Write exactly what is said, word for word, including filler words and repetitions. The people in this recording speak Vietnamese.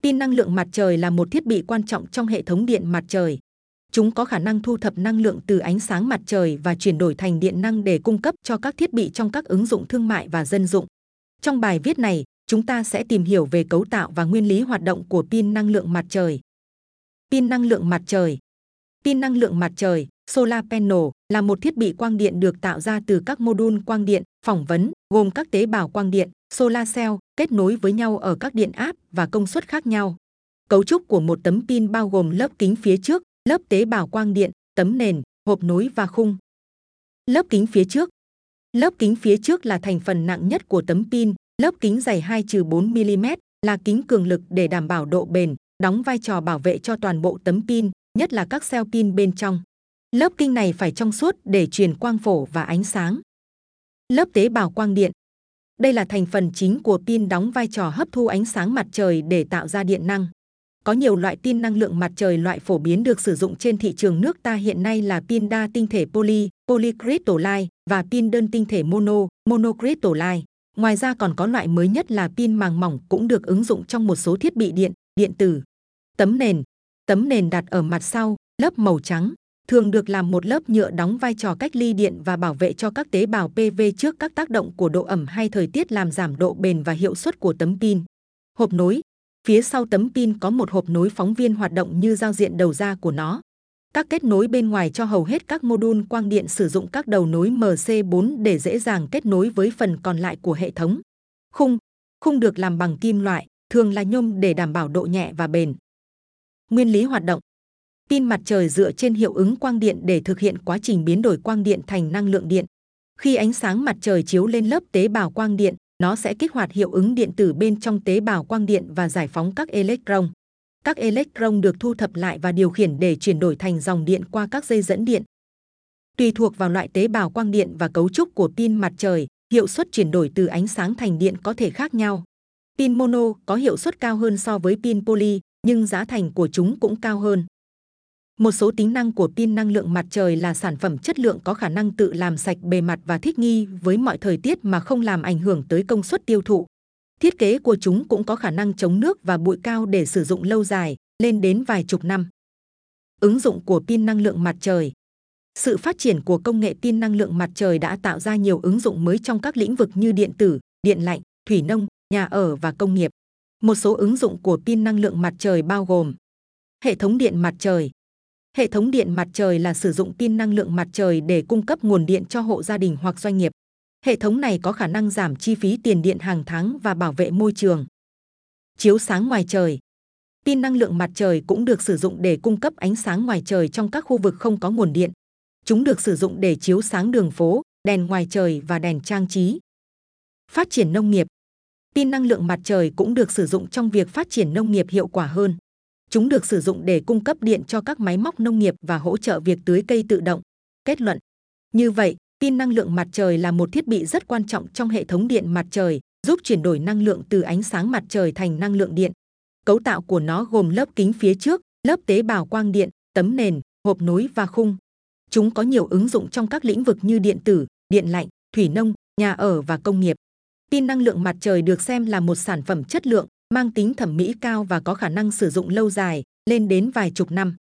Pin năng lượng mặt trời là một thiết bị quan trọng trong hệ thống điện mặt trời. Chúng có khả năng thu thập năng lượng từ ánh sáng mặt trời và chuyển đổi thành điện năng để cung cấp cho các thiết bị trong các ứng dụng thương mại và dân dụng. Trong bài viết này, chúng ta sẽ tìm hiểu về cấu tạo và nguyên lý hoạt động của pin năng lượng mặt trời. Pin năng lượng mặt trời. Pin năng lượng mặt trời, solar panel, là một thiết bị quang điện được tạo ra từ các mô đun quang điện, phỏng vấn, gồm các tế bào quang điện, solar cell, kết nối với nhau ở các điện áp và công suất khác nhau. Cấu trúc của một tấm pin bao gồm lớp kính phía trước, lớp tế bào quang điện, tấm nền, hộp nối và khung. Lớp kính phía trước. Lớp kính phía trước là thành phần nặng nhất của tấm pin. Lớp kính dày hai đến bốn mi li mét là kính cường lực để đảm bảo độ bền, đóng vai trò bảo vệ cho toàn bộ tấm pin, nhất là các cell pin bên trong. Lớp kính này phải trong suốt để truyền quang phổ và ánh sáng. Lớp tế bào quang điện. Đây là thành phần chính của pin, đóng vai trò hấp thu ánh sáng mặt trời để tạo ra điện năng. Có nhiều loại pin năng lượng mặt trời. Loại phổ biến được sử dụng trên thị trường nước ta hiện nay là pin đa tinh thể poly, polycrystalline và pin đơn tinh thể mono, monocrystalline. Ngoài ra còn có loại mới nhất là pin màng mỏng, cũng được ứng dụng trong một số thiết bị điện, điện tử. Tấm nền. Tấm nền đặt ở mặt sau, lớp màu trắng, thường được làm một lớp nhựa đóng vai trò cách ly điện và bảo vệ cho các tế bào pê vê trước các tác động của độ ẩm hay thời tiết, làm giảm độ bền và hiệu suất của tấm pin. Hộp nối. Phía sau tấm pin có một hộp nối phóng viên hoạt động như giao diện đầu ra của nó. Các kết nối bên ngoài cho hầu hết các mô đun quang điện sử dụng các đầu nối em xê bốn để dễ dàng kết nối với phần còn lại của hệ thống. Khung. Khung được làm bằng kim loại, thường là nhôm để đảm bảo độ nhẹ và bền. Nguyên lý hoạt động. Pin mặt trời dựa trên hiệu ứng quang điện để thực hiện quá trình biến đổi quang điện thành năng lượng điện. Khi ánh sáng mặt trời chiếu lên lớp tế bào quang điện, nó sẽ kích hoạt hiệu ứng điện tử bên trong tế bào quang điện và giải phóng các electron. Các electron được thu thập lại và điều khiển để chuyển đổi thành dòng điện qua các dây dẫn điện. Tùy thuộc vào loại tế bào quang điện và cấu trúc của pin mặt trời, hiệu suất chuyển đổi từ ánh sáng thành điện có thể khác nhau. Pin mono có hiệu suất cao hơn so với pin poly, nhưng giá thành của chúng cũng cao hơn. Một số tính năng của pin năng lượng mặt trời là sản phẩm chất lượng, có khả năng tự làm sạch bề mặt và thích nghi với mọi thời tiết mà không làm ảnh hưởng tới công suất tiêu thụ. Thiết kế của chúng cũng có khả năng chống nước và bụi cao để sử dụng lâu dài, lên đến vài chục năm. Ứng dụng của pin năng lượng mặt trời. Sự phát triển của công nghệ pin năng lượng mặt trời đã tạo ra nhiều ứng dụng mới trong các lĩnh vực như điện tử, điện lạnh, thủy nông, nhà ở và công nghiệp. Một số ứng dụng của pin năng lượng mặt trời bao gồm hệ thống điện mặt trời. Hệ thống điện mặt trời là sử dụng pin năng lượng mặt trời để cung cấp nguồn điện cho hộ gia đình hoặc doanh nghiệp. Hệ thống này có khả năng giảm chi phí tiền điện hàng tháng và bảo vệ môi trường. Chiếu sáng ngoài trời. Pin năng lượng mặt trời cũng được sử dụng để cung cấp ánh sáng ngoài trời trong các khu vực không có nguồn điện. Chúng được sử dụng để chiếu sáng đường phố, đèn ngoài trời và đèn trang trí. Phát triển nông nghiệp. Pin năng lượng mặt trời cũng được sử dụng trong việc phát triển nông nghiệp hiệu quả hơn. Chúng được sử dụng để cung cấp điện cho các máy móc nông nghiệp và hỗ trợ việc tưới cây tự động. Kết luận. Như vậy, pin năng lượng mặt trời là một thiết bị rất quan trọng trong hệ thống điện mặt trời, giúp chuyển đổi năng lượng từ ánh sáng mặt trời thành năng lượng điện. Cấu tạo của nó gồm lớp kính phía trước, lớp tế bào quang điện, tấm nền, hộp nối và khung. Chúng có nhiều ứng dụng trong các lĩnh vực như điện tử, điện lạnh, thủy nông, nhà ở và công nghiệp. Pin năng lượng mặt trời được xem là một sản phẩm chất lượng, mang tính thẩm mỹ cao và có khả năng sử dụng lâu dài, lên đến vài chục năm.